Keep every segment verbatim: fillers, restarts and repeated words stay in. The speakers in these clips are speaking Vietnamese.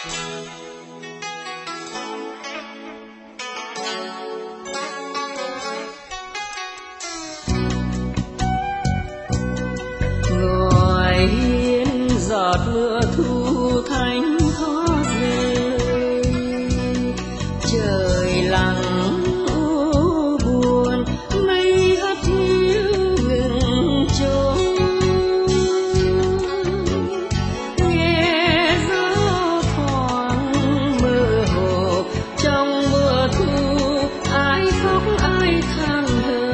Ngoài hiên giọt mưa thu thánh thó rơi, trời lặng u buồn mây hắt hiu ngừng trôi. Nghe gió thoáng mơ hồ trong mưa thu, ai khóc ai than thở.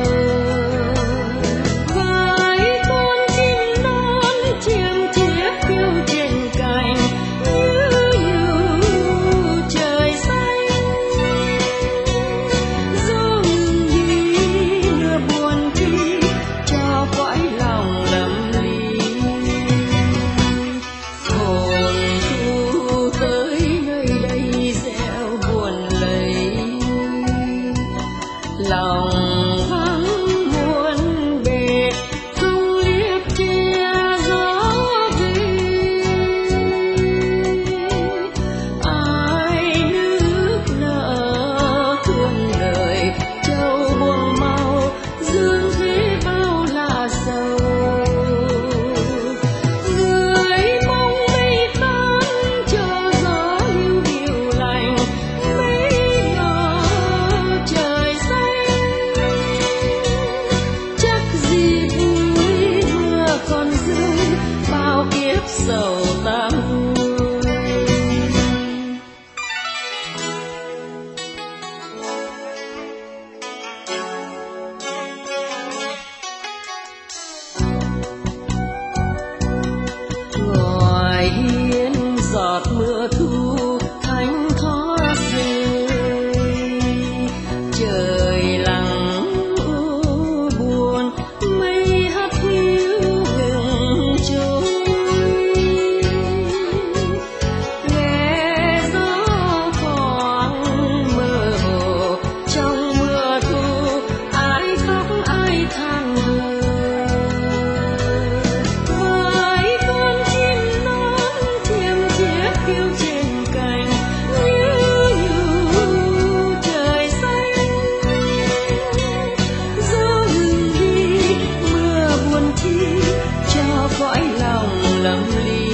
Lòng vắng muôn bề không liếc che gió về, ai nước nở thương đời châu buông mau dương thế bao là sầu. Người mong mây tan cho gió hiu hiu lành, mây ngờ trời còn rơi bao kiếp sầu ta vui. Ngoài hiên giọt mưa thu thánh thó rơi, trời lặng u buồn mây hắt hiu ngừng trôi. Nghe gió thoáng mơ hồ trong mưa thu, ai khóc ai than thở. Vài con chim non thiêm thiếp kêu trên cành, như như trời xanh. Gió ngừng đi mưa buồn chi cho cõi lòng lầm ly.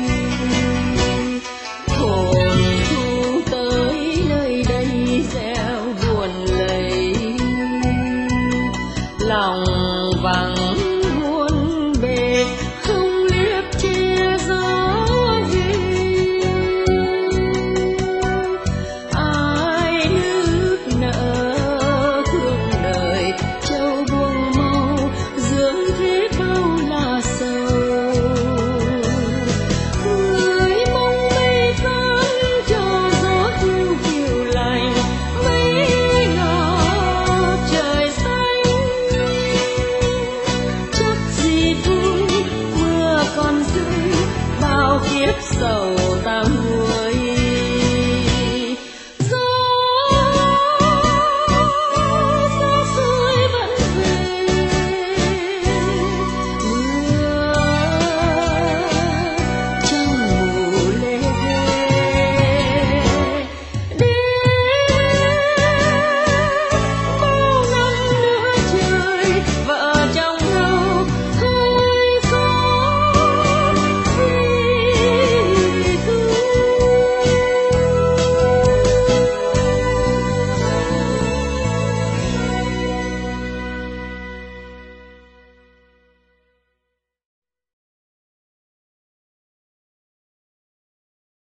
Hồn thu tới nơi đây gieo buồn lầy, lòng vắng muôn bề không liếc che gió về. Ai nước nở thương đời châu buông mau dưỡng thế bao là sầu. Người mong mây tan cho gió hiu hiu lành, mây ngờ trời xanh. Chắc gì thôi mưa còn rơi bao kiếp sầu